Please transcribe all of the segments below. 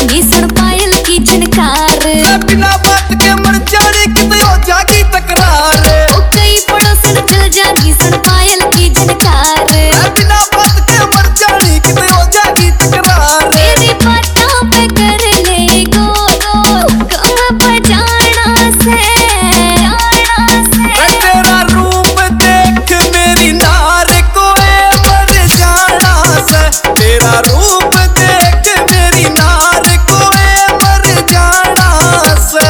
जाएंगी सड़ पायल की झनकार। बिना बात के मर जाने कितनी हो जाएगी तकरार। कई पड़ोसन जल जाएगी सड़ पायल की झनकार। बिना बात के मर जाने कितनी हो जाएगी तकरार। मेरी बातों पे कर ले गौर, कम बजाना से। तेरा रूप देख मेरी नार को मर जाना से। तेरा रूप देख मेरी नार को मर जाना से।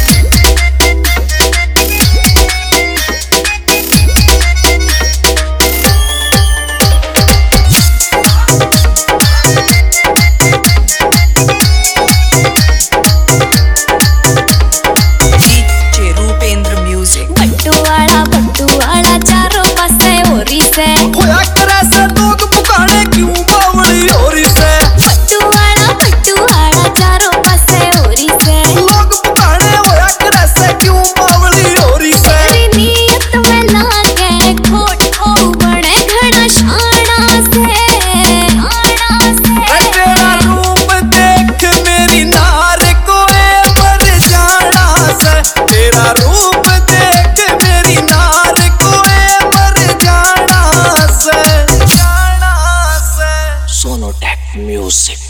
बटुआला चारों पासे होरी से। होया करे से लोग पुकारे क्यों बावली होरी से। बटुआला चारों पासे होरी से। लोग पुकारे होया करे से क्यों बावली होरी से। तेरी नीयत में लागे खोट ओ बड़े घड़ा शाना से। तेरा रूप देख मेरी नार को मर जाना से। तेरा रूप देख मेरी नार को मर जाना से। सोनोटेक म्यूजिक।